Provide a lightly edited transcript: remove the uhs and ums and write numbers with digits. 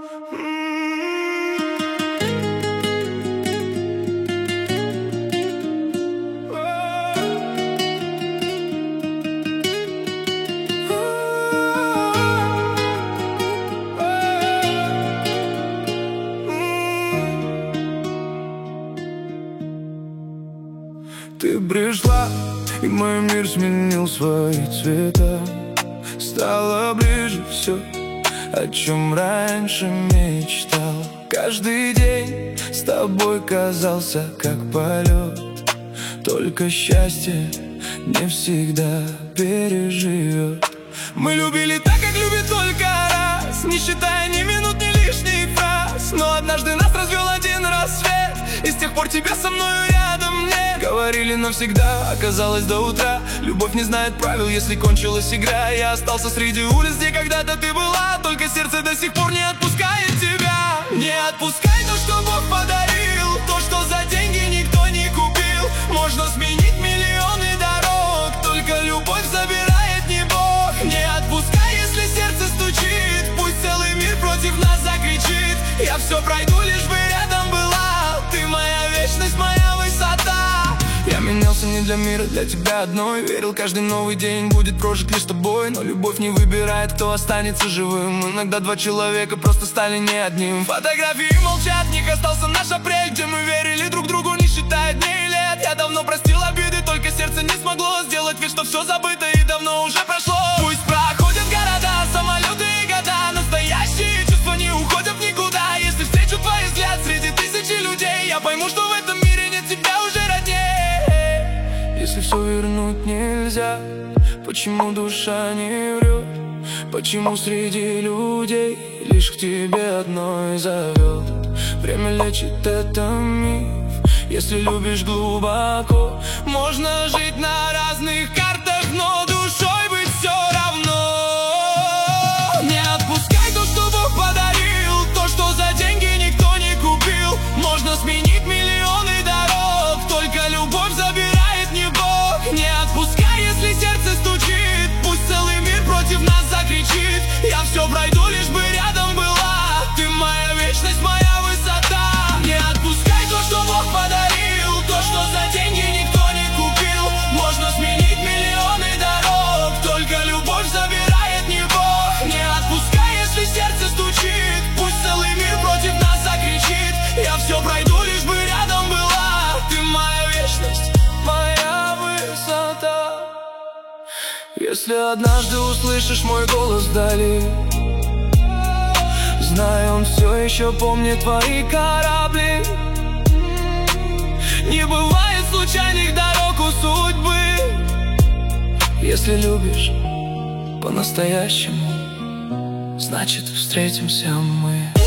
Ты пришла, и мой мир сменил свои цвета. Стало ближе все, о чем раньше мечтал. Каждый день с тобой казался как полет. Только счастье не всегда переживет. Мы любили так, как любит только раз, не считая ни минут, ни лишних фраз. Но однажды нас развел один рассвет, и с тех пор тебя со мною рядом нет. Говорили навсегда, оказалось до утра. Любовь не знает правил, если кончилась игра. Я остался среди улиц, где когда-то ты была. Только сердце до сих пор не отпускает тебя. Не отпускай то, что Бог подарил, то, что за деньги никто не купил. Можно сменить миллионы дорог, только любовь забирает не Бог. Не отпускай, если сердце стучит, пусть целый мир против нас закричит. Я все пройду, лишь бы рядом была. Ты моя вечность, моя высота. Я менялся не для мира, для тебя одной. Верил, каждый новый день будет прожит лишь тобой. Но любовь не выбирает, кто останется живым. Иногда два человека просто стали не одним. Фотографии молчат, в них остался наш апрель, где мы верили друг другу, не считая дней и лет. Я давно простил обиды, только сердце не смогло сделать вид, что все забыто и давно уже прошло. Пусть проходят города, самолеты и года, настоящие чувства не уходят никуда. Если встречу твой взгляд среди тысячи людей, я пойму, что в этом мире нет тебя уже роднее. Если все вернуть нельзя, почему душа не врет? Почему среди людей лишь к тебе одной зовет? Время лечит, это миф. Если любишь глубоко, можно жить на разных картах, но душой быть все равно. Не отпускай то, что Бог подарил, то, что за деньги никто не купил. Можно сменить миллионы дорог, только любовь забирает не Бог. Не отпускай, если сердце стучит, пусть целый мир против нас закричит. Я все пройду, лишь бы рядом была. Ты моя вечность, моя высота. Не отпускай то, что Бог подарил, то, что за деньги никто не купил. Можно сменить миллионы дорог, только любовь забирает не Бог. Не отпускай, если сердце стучит, пусть целый мир против нас закричит. Я все пройду, лишь бы рядом была. Ты моя вечность, моя высота. Если однажды услышишь мой голос вдали, знай, он все еще помнит твои корабли. Не бывает случайных дорог у судьбы. Если любишь по-настоящему, значит встретимся мы.